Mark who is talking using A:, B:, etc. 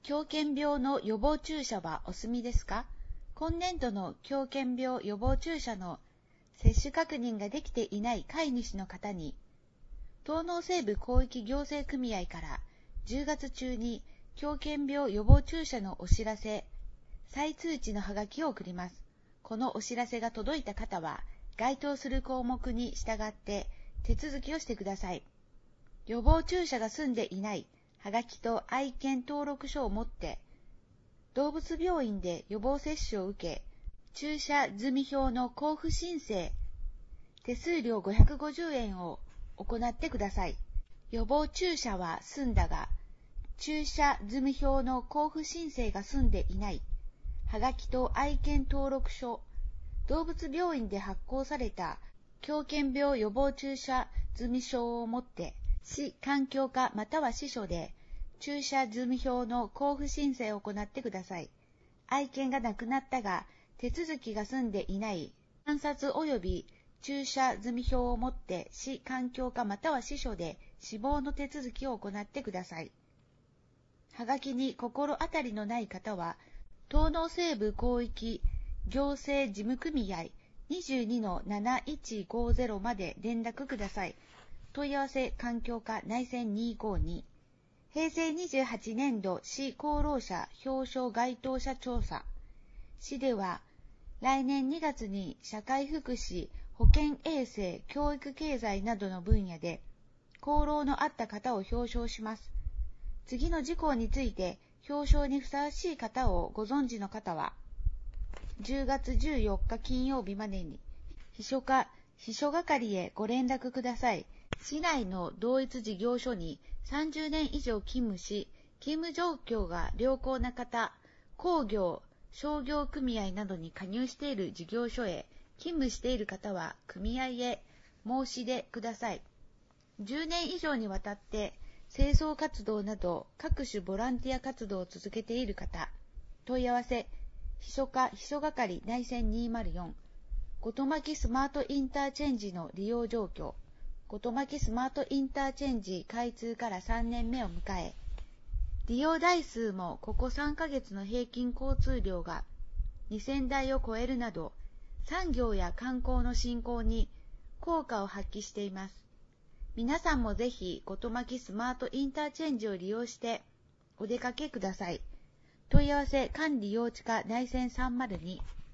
A: 狂犬病の予防注射はお済みですか？今年度の狂犬病予防注射の接種確認ができていない飼い主の方に、東農西部広域行政組合から10月中に狂犬病予防注射のお知らせ、再通知のハガキを送ります。このお知らせが届いた方は、該当する項目に従って手続きをしてください。予防注射が済んでいないはがきと愛犬登録書を持って、動物病院で予防接種を受け、注射済票の交付申請、手数料550円を行ってください。予防注射は済んだが、注射済票の交付申請が済んでいない、はがきと愛犬登録書、動物病院で発行された狂犬病予防注射済証を持って、市環境課または支所で注射済票の交付申請を行ってください。愛犬が亡くなったが手続きが済んでいない観察及び注射済票を持って市環境課または支所で死亡の手続きを行ってください。はがきに心当たりのない方は、東農西部広域行政事務組合 22-7150 まで連絡ください。問い合わせ環境課内線252。平成28年度市功労者表彰該当者調査。市では来年2月に社会福祉、保健衛生、教育経済などの分野で功労のあった方を表彰します。次の事項について表彰にふさわしい方をご存知の方は、10月14日金曜日までに秘書課、秘書係へご連絡ください。市内の同一事業所に30年以上勤務し、勤務状況が良好な方、工業、商業組合などに加入している事業所へ勤務している方は組合へ申し出ください。10年以上にわたって清掃活動など各種ボランティア活動を続けている方、問い合わせ、秘書課秘書係内線204、後巻スマートインターチェンジの利用状況、後巻スマートインターチェンジ開通から3年目を迎え、利用台数もここ3ヶ月の平均交通量が2000台を超えるなど、産業や観光の振興に効果を発揮しています。皆さんもぜひ後巻スマートインターチェンジを利用してお出かけください。問い合わせ管理用地課内線302。